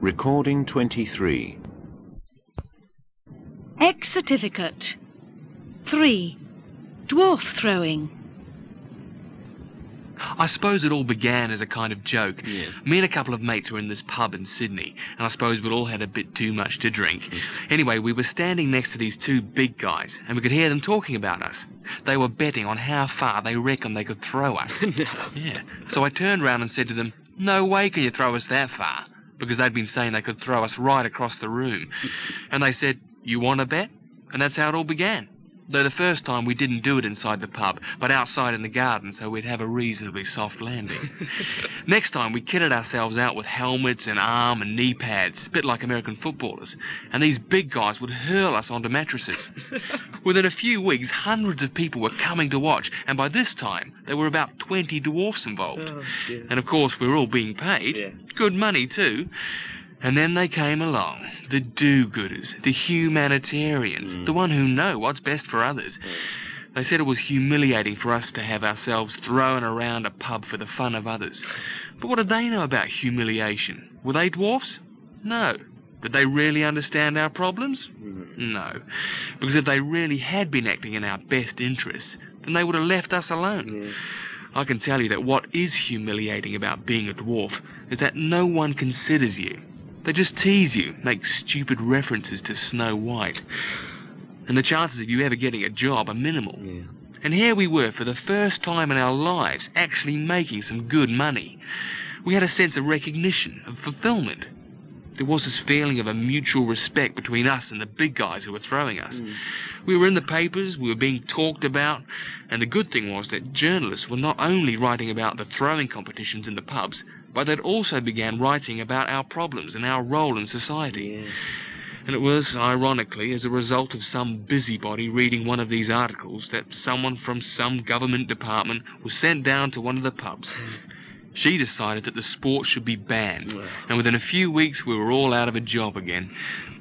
Recording 23. X certificate. 3. Dwarf throwing. I suppose it all began as a kind of joke. Yeah. Me and a couple of mates were in this pub in Sydney, and I suppose we'd all had a bit too much to drink. Anyway, we were standing next to these two big guys, and we could hear them talking about us. They were betting on how far they reckoned they could throw us. No. Yeah. So I turned round and said to them, "No way can you throw us that far," because they'd been saying they could throw us right across the room. And they said, "You want to bet?" And that's how it all began. Though the first time we didn't do it inside the pub, but outside in the garden, so we'd have a reasonably soft landing. Next time we kitted ourselves out with helmets and arm and knee pads, a bit like American footballers, and these big guys would hurl us onto mattresses. Within a few weeks, hundreds of people were coming to watch, and by this time there were about 20 dwarfs involved. Oh, dear. And of course we were all being paid. Yeah. Good money too. And then they came along, the do-gooders, the humanitarians, the one who know what's best for others. They said it was humiliating for us to have ourselves thrown around a pub for the fun of others. But what did they know about humiliation? Were they dwarfs? No. Did they really understand our problems? No. Because if they really had been acting in our best interests, then they would have left us alone. Yeah. I can tell you that what is humiliating about being a dwarf is that no one considers you. They just tease you, make stupid references to Snow White. And the chances of you ever getting a job are minimal. Yeah. And here we were, for the first time in our lives, actually making some good money. We had a sense of recognition, of fulfillment. There was this feeling of a mutual respect between us and the big guys who were throwing us. We were in the papers, we were being talked about, and the good thing was that journalists were not only writing about the throwing competitions in the pubs, but they'd also began writing about our problems and our role in society. Yeah. And it was, ironically, as a result of some busybody reading one of these articles that someone from some government department was sent down to one of the pubs. She decided that the sport should be banned, and within a few weeks we were all out of a job again.